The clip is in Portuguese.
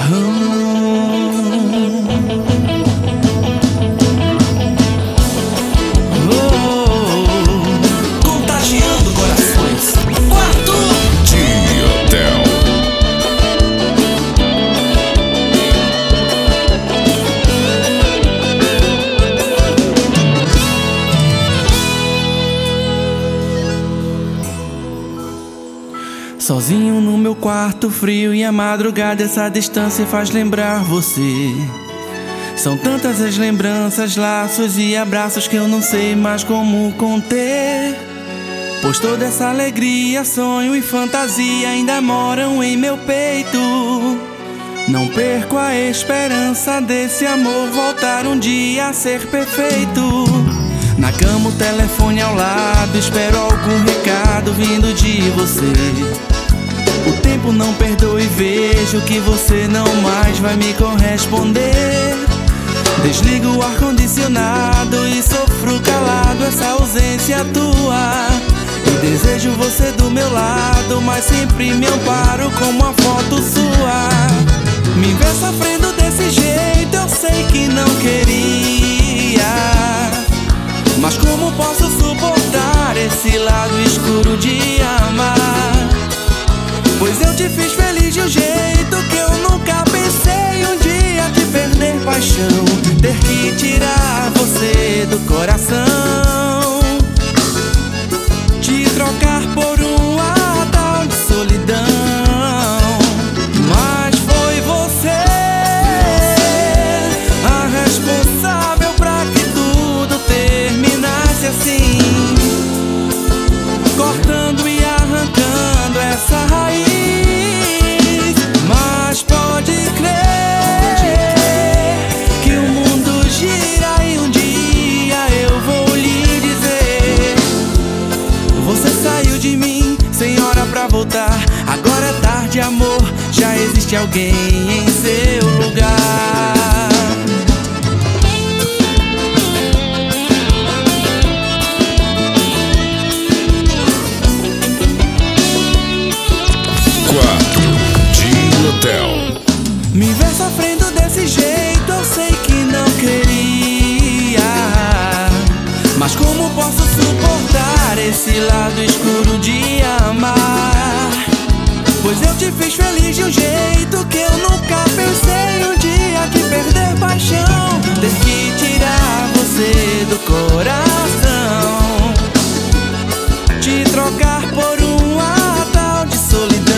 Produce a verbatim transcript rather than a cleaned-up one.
Contagiando corações. Quarto Dia-tel. Sozinho no meu quarto frio e a madrugada, essa distância faz lembrar você. São tantas as lembranças, laços e abraços que eu não sei mais como conter. Pois toda essa alegria, sonho e fantasia ainda moram em meu peito. Não perco a esperança desse amor voltar um dia a ser perfeito. Na cama o telefone ao lado, espero algum recado vindo de você. O tempo não perdoa e vejo que você não mais vai me corresponder. Desligo o ar-condicionado e sofro calado essa ausência tua. E desejo você do meu lado, mas sempre me amparo com uma foto sua. Me ver sofrendo desse jeito, eu sei que não queria, mas como posso suportar esse lado escuro de amar? Pois eu te fiz feliz de um jeito que eu nunca pensei um dia te perder paixão, ter que tirar você do coração, te trocar por uma tal de solidão. Mas foi você a responsável pra que tudo terminasse assim, cortando e arrancando essa raiz. Mas pode crer que o mundo gira e um dia eu vou lhe dizer: você saiu de mim sem hora pra voltar. Agora é tarde, amor, já existe alguém em seu lugar. Quarto Dia-tel. Me ver sofrendo desse jeito, eu sei que não queria, mas como posso suportar esse lado escuro de amar? Pois eu te fiz feliz de um jeito que eu nunca pensei um dia te perder paixão, ter que tirar você do coração, te trocar por uma tal de solidão.